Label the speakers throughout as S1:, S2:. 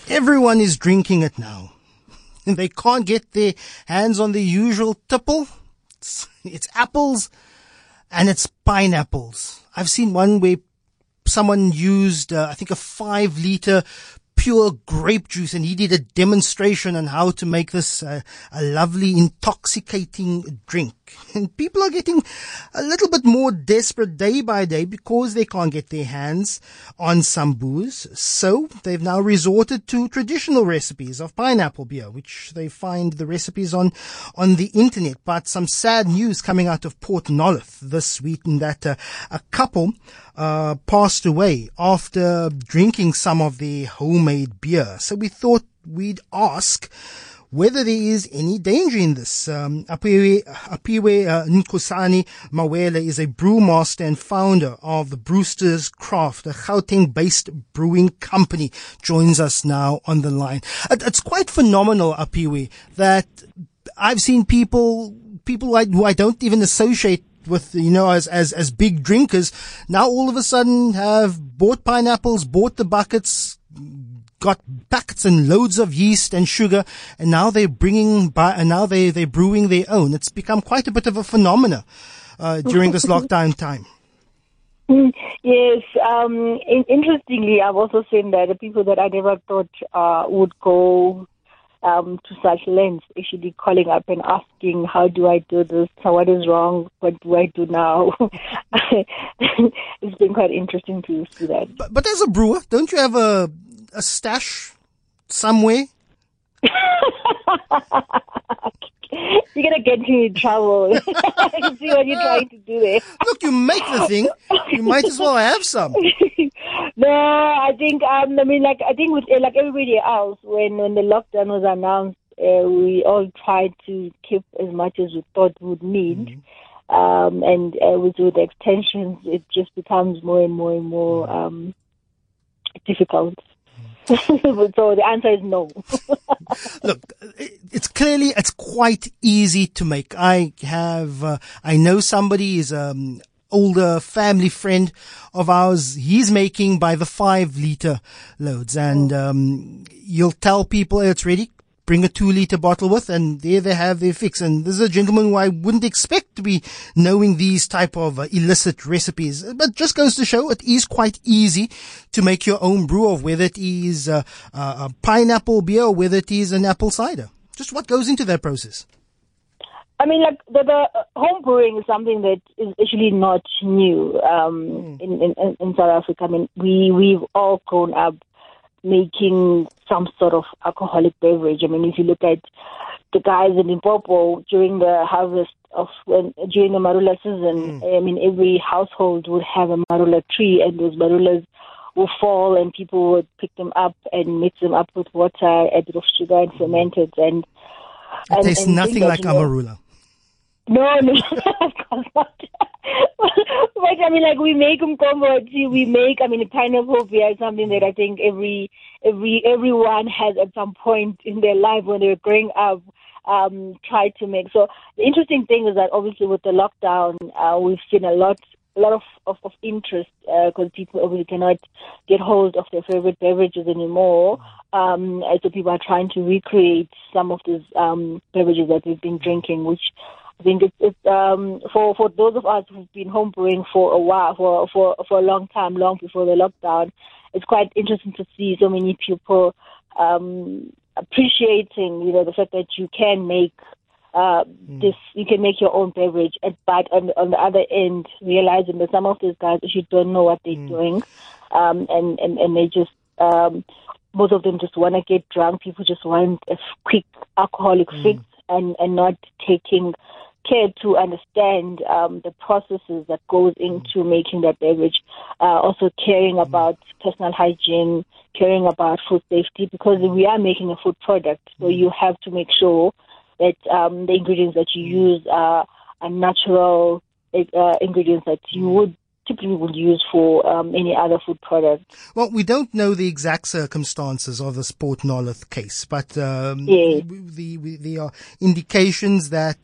S1: Everyone is drinking it now. And they can't get their hands on the usual tipple. It's apples and it's pineapples. I've seen one where someone used, I think, a 5-liter pure grape juice, and he did a demonstration on how to make this a lovely, intoxicating drink. And people are getting a little bit more desperate day by day because they can't get their hands on some booze. So they've now resorted to traditional recipes of pineapple beer, which they find the recipes on the internet. But some sad news coming out of Port Nolloth this week, in that a couple passed away after drinking some of their homemade beer. So we thought we'd ask whether there is any danger in this. Apiwe Nkosani Mawela is a brewmaster and founder of the Brewster's Craft, a Gauteng-based brewing company, joins us now on the line. It's quite phenomenal, Apiwe, that I've seen people who I don't even associate with, as big drinkers, now all of a sudden have bought pineapples, bought the buckets, got packets and loads of yeast and sugar, and now they're brewing their own. It's become quite a bit of a phenomena during this lockdown time.
S2: Yes. Interestingly, I've also seen that the people that I never thought would go to such lengths, actually calling up and asking, how do I do this? What is wrong? What do I do now? It's been quite interesting to see that.
S1: But as a brewer, don't you have a stash somewhere?
S2: You're going to get me in trouble. I see what you're trying to do there.
S1: Look, you make the thing. You might as well have some.
S2: No, I think, I think with like everybody else, when the lockdown was announced, we all tried to keep as much as we thought we would need. And with the extensions, it just becomes more and more and more difficult. So the answer is no.
S1: Look, it's quite easy to make. I know somebody is older family friend of ours. He's making by the 5-liter loads, and you'll tell people, hey, it's ready. Bring a 2-liter bottle with, and there they have their fix. And this is a gentleman who I wouldn't expect to be knowing these type of illicit recipes. But just goes to show it is quite easy to make your own brew, of whether it is a pineapple beer or whether it is an apple cider. Just what goes into that process?
S2: I mean, like the home brewing is something that is actually not new in South Africa. I mean, we've all grown up making some sort of alcoholic beverage. I mean, if you look at the guys in Limpopo during the harvest during the marula season, I mean, every household would have a marula tree, and those marulas would fall, and people would pick them up and mix them up with water, add a bit of sugar, and ferment it. And
S1: it tastes nothing like a marula.
S2: No, of course not. But I mean, like, we make umkombo tea. Pineapple beer is something that I think everyone has at some point in their life when they were growing up tried to make. So the interesting thing is that obviously with the lockdown, we've seen a lot of interest because people obviously cannot get hold of their favorite beverages anymore. So people are trying to recreate some of these beverages that we've been drinking, which I think it's for those of us who've been home brewing for a while, for a long time, long before the lockdown. It's quite interesting to see so many people appreciating, the fact that you can make this, you can make your own beverage, but on the other end, realizing that some of these guys actually don't know what they're doing, and they just most of them just want to get drunk. People just want a quick alcoholic fix, and not taking care to understand the processes that goes into making that beverage. Also caring about personal hygiene, caring about food safety, because we are making a food product, so you have to make sure that the ingredients that you use are natural ingredients that you would typically would use for any other food product.
S1: Well, we don't know the exact circumstances of the Port Nolloth case, but
S2: Yes.
S1: there are indications that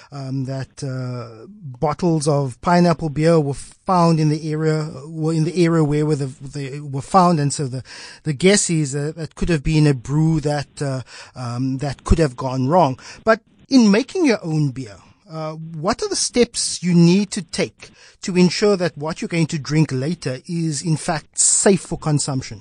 S1: bottles of pineapple beer were found in the area, where they were found, and so the guess is that it could have been a brew that could have gone wrong. But in making your own beer, what are the steps you need to take to ensure that what you're going to drink later is in fact safe for consumption?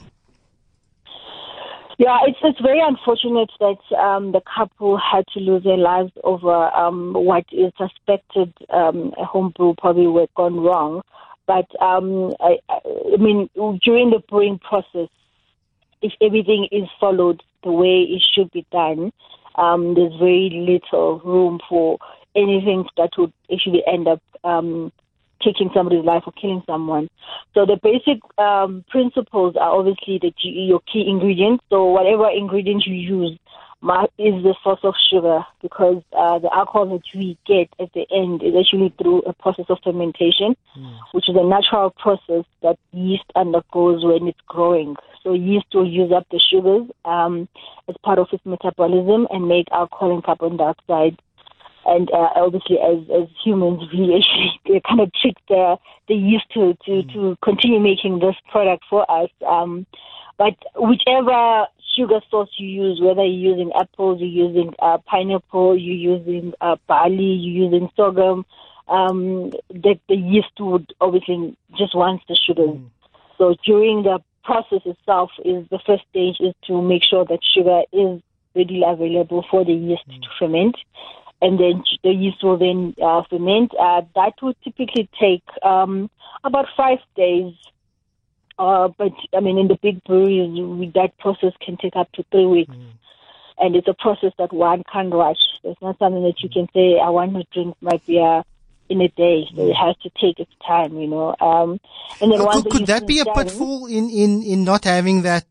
S2: Yeah, it's very unfortunate that the couple had to lose their lives over what is suspected a homebrew probably were gone wrong. But I mean, during the brewing process, if everything is followed the way it should be done, there's very little room for anything that would actually end up taking somebody's life or killing someone. So the basic principles are obviously your key ingredients. So whatever ingredient you use is the source of sugar, because the alcohol that we get at the end is actually through a process of fermentation, which is a natural process that yeast undergoes when it's growing. So yeast will use up the sugars as part of its metabolism and make alcohol and carbon dioxide. And obviously, as humans, we actually kind of trick the yeast to continue making this product for us. But whichever sugar source you use, whether you're using apples, you're using pineapple, you're using barley, you're using sorghum, the yeast would obviously just wants the sugars. So during the process itself, is the first stage is to make sure that sugar is readily available for the yeast to ferment. And then the yeast will then ferment. That would typically take about 5 days. But, I mean, in the big breweries, that process can take up to 3 weeks. And it's a process that one can't rush. It's not something that you can say, I want to drink my beer in a day. So it has to take its time, you know. And then once
S1: could that be a pitfall in not having that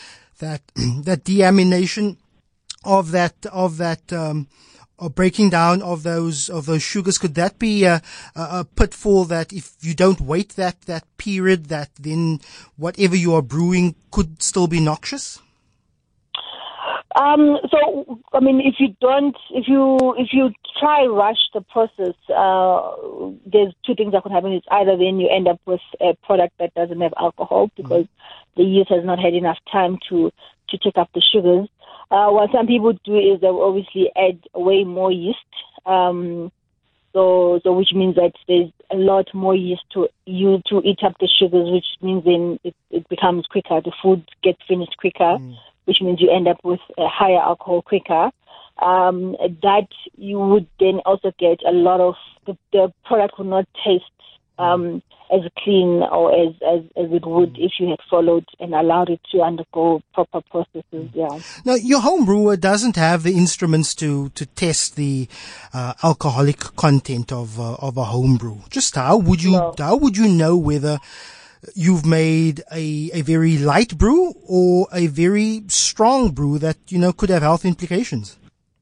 S1: deamination of that or breaking down of those sugars? Could that be a pitfall, that if you don't wait that period, that then whatever you are brewing could still be noxious?
S2: So, I mean, if you try rush the process, there's two things that could happen. It's either then you end up with a product that doesn't have alcohol because the yeast has not had enough time to take up the sugars. What some people do is they will obviously add way more yeast. So which means that there's a lot more yeast to eat up the sugars, which means then it becomes quicker. The food gets finished quicker, which means you end up with a higher alcohol quicker. That you would then also get a lot of the product will not taste as clean or as it would if you had followed and allowed it to undergo proper processes. Yeah.
S1: Now, your home brewer doesn't have the instruments to test the alcoholic content of a home brew. Just how would you know whether you've made a very light brew or a very strong brew that could have health implications?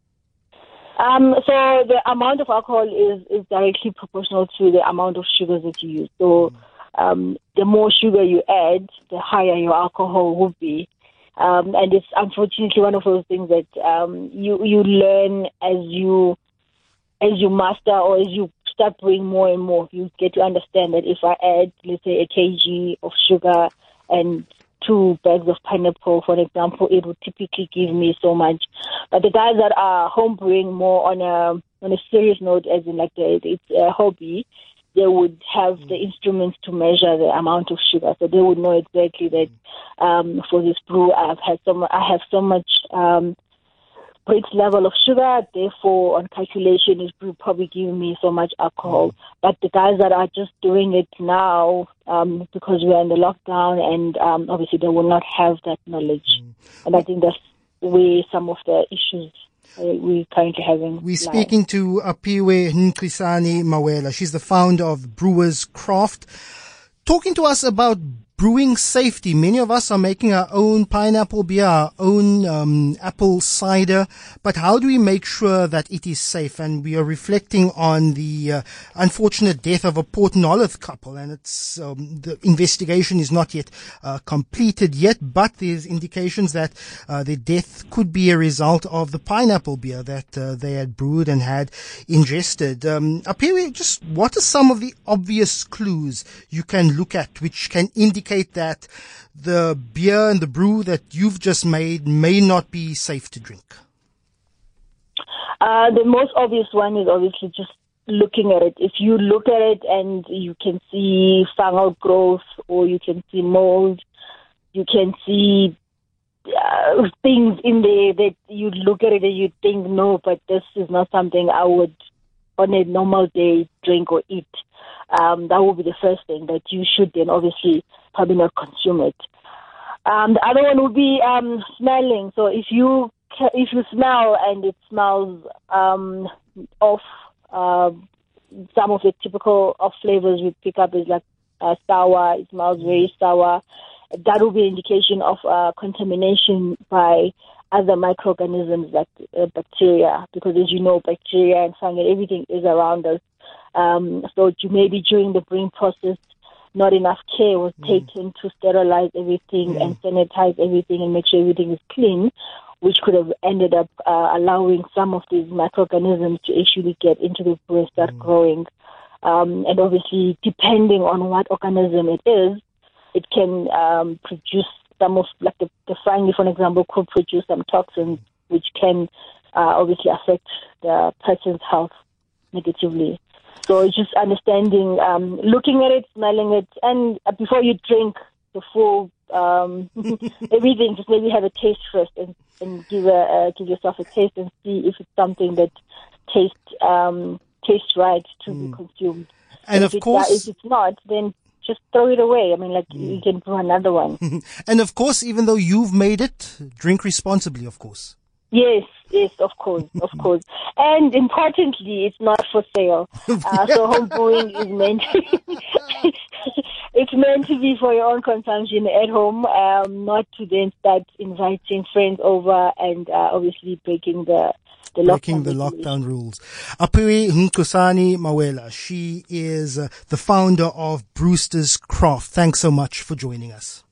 S2: So the amount of alcohol is directly proportional to the amount of sugars that you use. So the more sugar you add, the higher your alcohol will be. And it's unfortunately one of those things that you learn as you master or as you start brewing more and more. You get to understand that if I add, let's say, a kg of sugar and 2 bags of pineapple, for example, it would typically give me so much. But the guys that are homebrewing more on a serious note, as in like it's a hobby, they would have the instruments to measure the amount of sugar, so they would know exactly that for this brew I have so much Brix level of sugar, therefore on calculation it will probably give me so much alcohol. But the guys that are just doing it now, because we're in the lockdown, and obviously they will not have that knowledge. And I think that's where some of the issues we're currently having.
S1: We're speaking to Apiwe Nklisani Mawela. She's the founder of Brewers Craft, talking to us about brewing safety. Many of us are making our own pineapple beer, our own apple cider, but how do we make sure that it is safe? And we are reflecting on the unfortunate death of a Port Nolloth couple, and it's the investigation is not yet completed yet, but there's indications that their death could be a result of the pineapple beer that they had brewed and had ingested. Apiri, just what are some of the obvious clues you can look at which can indicate that the beer and the brew that you've just made may not be safe to drink?
S2: The most obvious one is obviously just looking at it. If you look at it and you can see fungal growth, or you can see mold, you can see things in there that you look at it and you think, no, but this is not something I would on a normal day drink or eat. That would be the first thing that you should then obviously probably not consume it. The other one would be smelling. So if you smell and it smells of some of the typical of flavors we pick up is like sour, it smells very sour, that will be an indication of contamination by other microorganisms like bacteria, because as you know, bacteria and fungi, everything is around us. So maybe during the brewing process, not enough care was taken to sterilize everything and sanitize everything and make sure everything is clean, which could have ended up allowing some of these microorganisms to actually get into the brew and start growing. And obviously, depending on what organism it is, it can produce some of, like the fungi, for example, could produce some toxins which can obviously affect the person's health negatively. So it's just understanding, looking at it, smelling it, and before you drink the full everything, just maybe have a taste first and give yourself a taste and see if it's something that tastes right to be consumed.
S1: And of course,
S2: if it's not, then just throw it away. I mean, like you can brew another one.
S1: And of course, even though you've made it, drink responsibly, of course.
S2: Yes, of course. And importantly, it's not for sale. So home brewing is meant it's meant to be for your own consumption at home, not to then start inviting friends over and obviously breaking the lockdown
S1: rules. Apiri Nkosani Mawela, she is the founder of Brewster's Craft. Thanks so much for joining us.